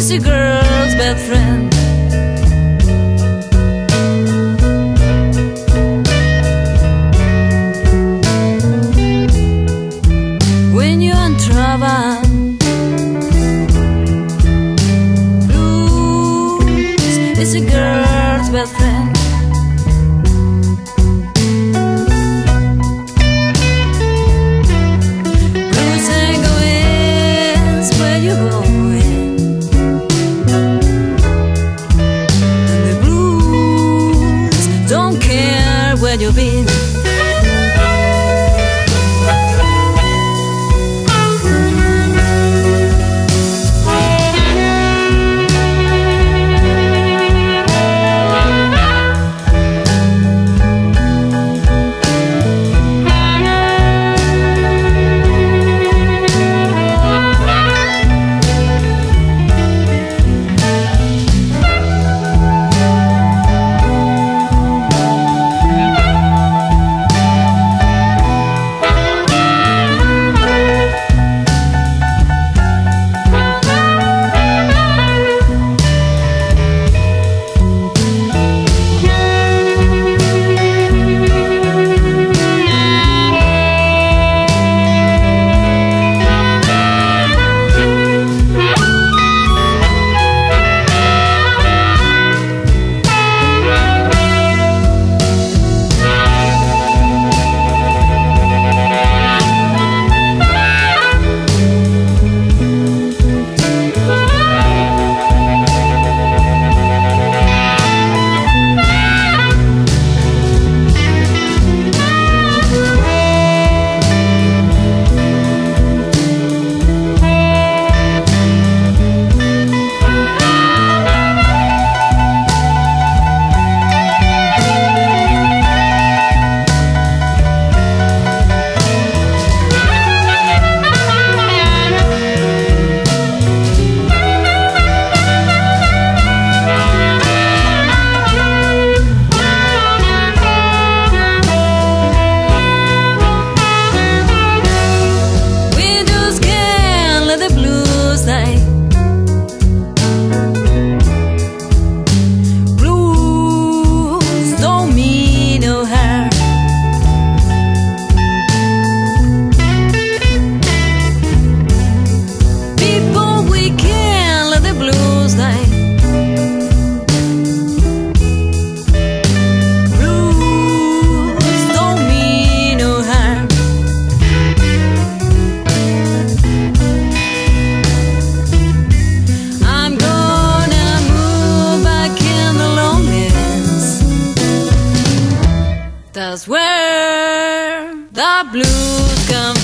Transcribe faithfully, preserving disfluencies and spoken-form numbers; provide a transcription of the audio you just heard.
is a girl's best friend. When you're in trouble, blues is a girl's best friend. Blues ain't going where you're going, and the blues don't care where you've been. Blues don't mean no harm. People, we can't let the blues die. Blues don't mean no harm. I'm gonna move back in the loneliness. That's where the blues come